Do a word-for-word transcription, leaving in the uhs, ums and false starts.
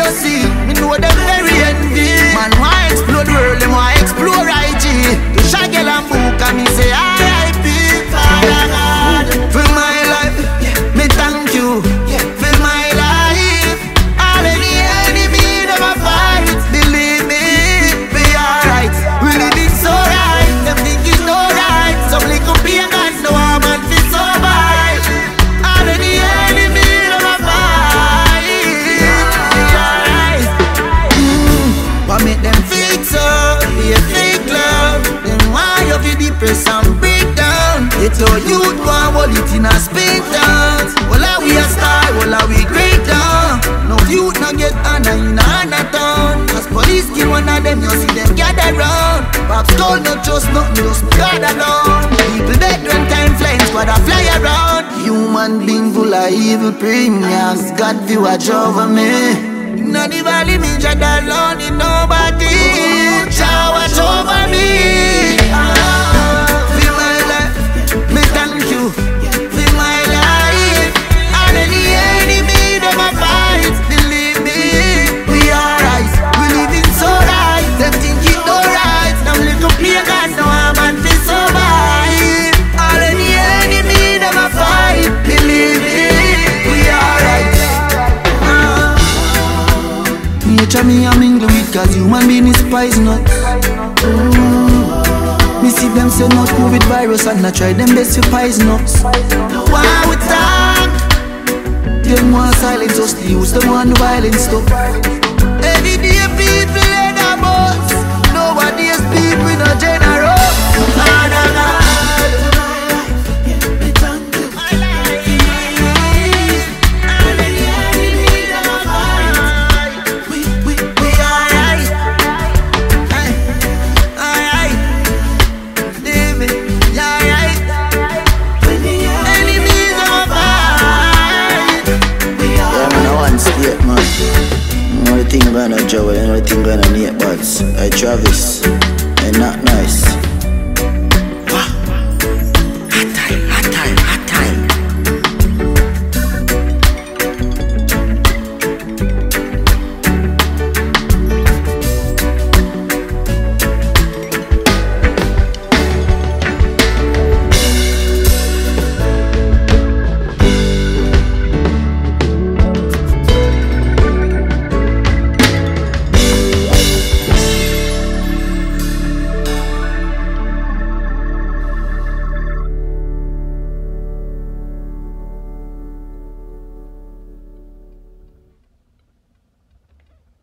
jealousy. Me know them very envy. Man want explode world, them want explore I G. To Shagel and Book and me say R I P. Father God, for my life, me thank you. For my life, all of the enemy never fight. Believe me, be alright. We living so right, them think it's no right. Some little pagans no one man feel so bad. All of the enemy never fight. Be alright. Mm, what make them fix up? Be a fake love. Then why you feel depressed and break down? It's your youth go and hold it in a spin dance. Well, are we a star? Well, are we great down? No youth no get honor in a town. As police kill one of them, you see them gather round. Pops told no trust nothing, just gather down. People dead when time flying, squad a fly around. Human being full of evil premiums. God view watch over me. Not the valley, me just alone in nobody. Jah watch over me. Ah, feel my life, me thank you. Feel my life, all of the enemy never fight. Believe me, we alright. We living so right. Them think it alright. Them little pagans now a man feel so bad. All of the enemy never fight. Believe me, we alright. Nature me a mingle with, cause human being is poisonous. mm. Me see them say not COVID virus and I try them best to poison us. Why we talk? Them want silence us, the use them want the violent stuff. Every day people in a bus. Nowadays people in a general. Father God, Think gonna Joel, anything gonna Nate Buds. I Travis, and not nice.